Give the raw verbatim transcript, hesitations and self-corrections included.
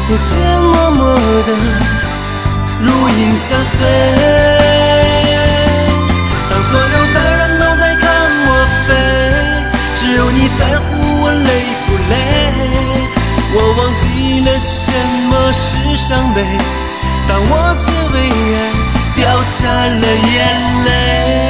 你虽然默默的如影相随。当所有的人都在看我飞，只有你在乎我累不累。我忘记了什么是伤悲，当我只为爱掉下了眼泪。